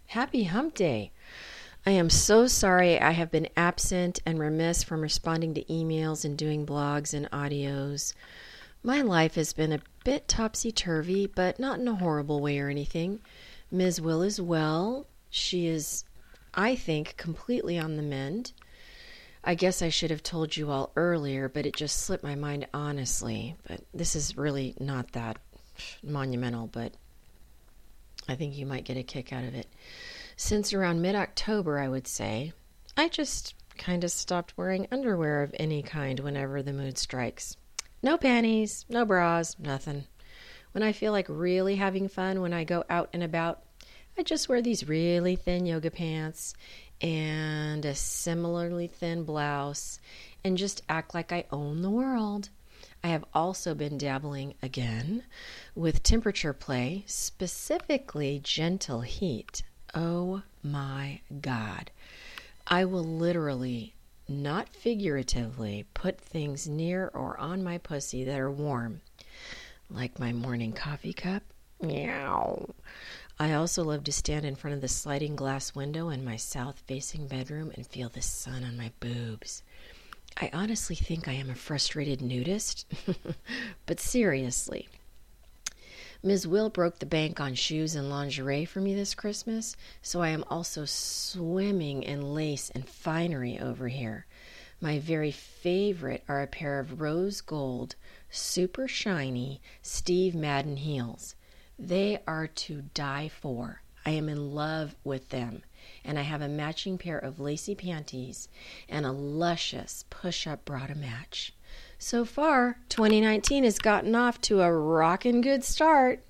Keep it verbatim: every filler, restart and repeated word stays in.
Happy Hump Day. I am so sorry I have been absent and remiss from responding to emails and doing blogs and audios. My life has been a bit topsy-turvy, but not in a horrible way or anything. Miz Will is well. She is, I think, completely on the mend. I guess I should have told you all earlier, but it just slipped my mind honestly. But this is really not that monumental, but I think you might get a kick out of it. Since around mid-October, I would say, I just kind of stopped wearing underwear of any kind whenever the mood strikes. No panties, no bras, nothing. When I feel like really having fun when I go out and about, I just wear these really thin yoga pants and a similarly thin blouse and just act like I own the world. I have also been dabbling again with temperature play, specifically gentle heat. Oh my God. I will literally, not figuratively, put things near or on my pussy that are warm, like my morning coffee cup. Meow. I also love to stand in front of the sliding glass window in my south-facing bedroom and feel the sun on my boobs. I honestly think I am a frustrated nudist, but seriously. Miz Will broke the bank on shoes and lingerie for me this Christmas, so I am also swimming in lace and finery over here. My very favorite are a pair of rose gold, super shiny Steve Madden heels. They are to die for. I am in love with them. And I have a matching pair of lacy panties and a luscious push-up bra to match. So far, twenty nineteen has gotten off to a rockin' good start.